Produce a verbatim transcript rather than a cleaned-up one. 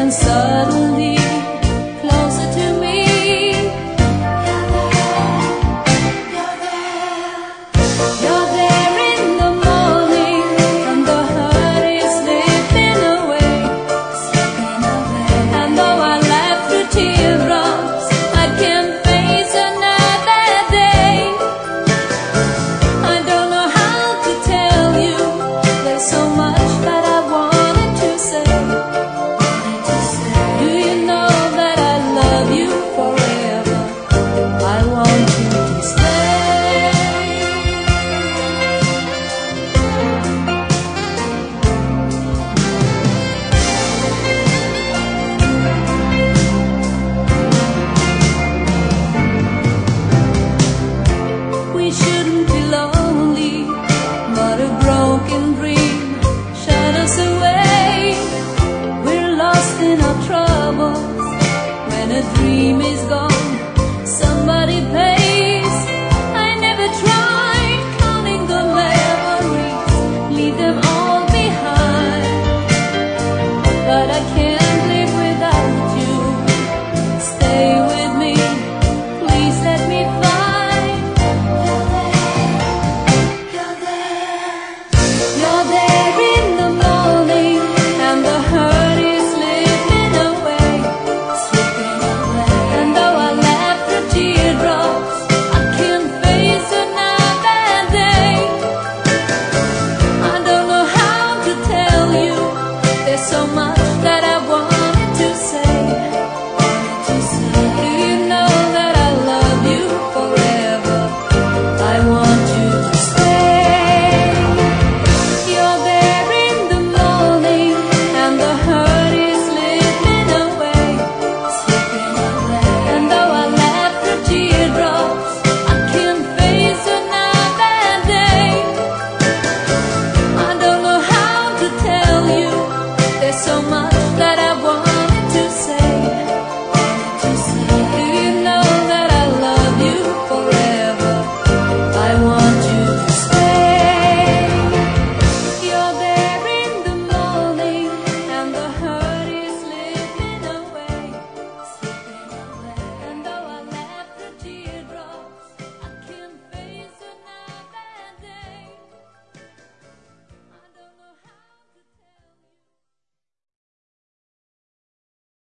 and suddenly closer to me. You're there, you're there in the morning, and the hurt is slipping away, slipping away. And though I laugh through teardrops, I can't face another day. I don't know how to tell you, there's so much that I wanted to say. Do you know that I love you forever? I want you to stay. We shouldn't be lonely, but a broken dream shut us away. We're lost in our troubles when a dream is